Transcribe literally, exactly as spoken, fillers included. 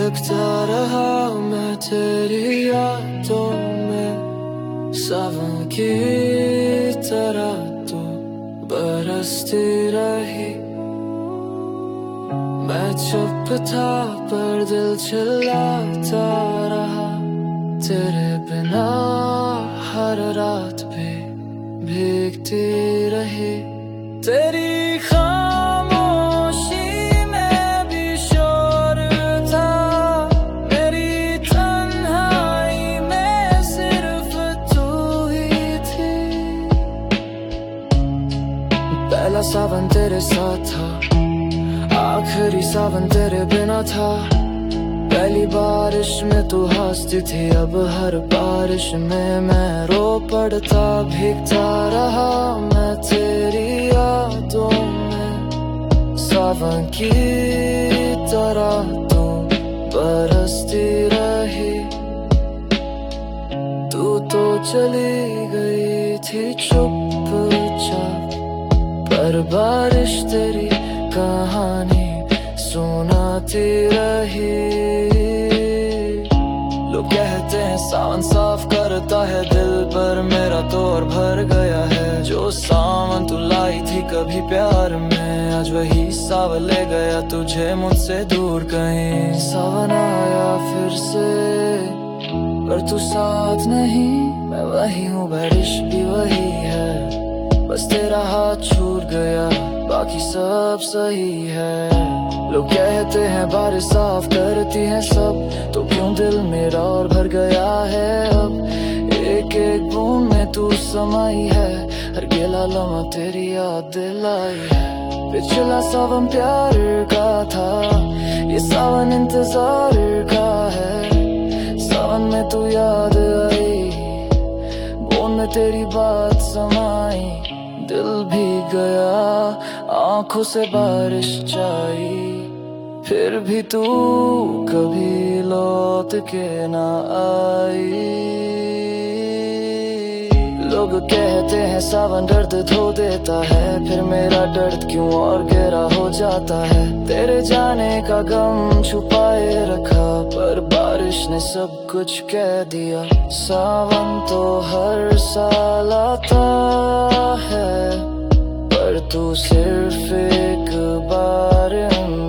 भटकता रहा मैं तेरी यादों में, सावन की तरह तू बरसती रही। मैं चुप था पर दिल चिल्लाता रहा, तेरे बिना हर रात भी भीगती रही। तेरी खामोशी में भी शोर था, मेरी तन्हाई में सिर्फ तू ही थी। पहला सावन तेरे साथ था, आखिरी सावन तेरे बिना था। पहली बारिश में तू हंसती थी, अब हर बारिश में मैं रो पड़ता। भीगता रहा मैं तेरी यादों में, सावन की तरह तू बरसती रही। तू तो चली गई थी चुपचाप, पर बारिश तेरी कहानी सुनाती रही। लोग कहते हैं सावन साफ करता है दिल, पर मेरा तो और भर गया है। जो सावन तू लाई थी कभी प्यार में, आज वही सावन ले गया तुझे मुझसे दूर कहीं। सावन आया फिर से पर तू साथ नहीं, मैं वही हूँ बारिश भी वही है। बस तेरा हाथ छूट गया, बाकी सब सही है। लोग कहते हैं बारिश साफ करती है सब, तो क्यों दिल मेरा और भर गया है अब। एक एक बूंद में तू समाई है, हर गिला लम्हा तेरी याद दिलाई है। पिछला सावन प्यार का था, ये सावन इंतजार का है। सावन में तू याद आई, बूंद में तेरी बात समाई। दिल भी गया, आंखों से बारिश जाई, फिर भी तू कभी लौट के ना आई। लोग कहते हैं सावन दर्द धो देता है, फिर मेरा दर्द क्यों और गहरा हो जाता है। तेरे जाने का गम छुपाए रखा, पर बारिश ने सब कुछ कह दिया। सावन तो हर साल आता है, पर तू सिर्फ एक बार